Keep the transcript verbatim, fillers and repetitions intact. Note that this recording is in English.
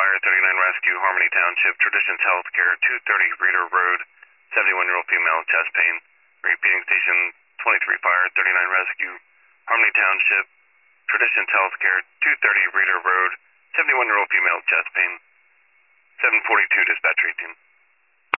Fire, thirty-nine Rescue, Harmony Township, Traditions Healthcare, two thirty Reader Road, seventy-one-year-old female, chest pain. Repeating station twenty-three Fire, thirty-nine Rescue, Harmony Township, Traditions Healthcare, two thirty Reader Road, seventy-one-year-old female, chest pain. seven forty-two dispatch team.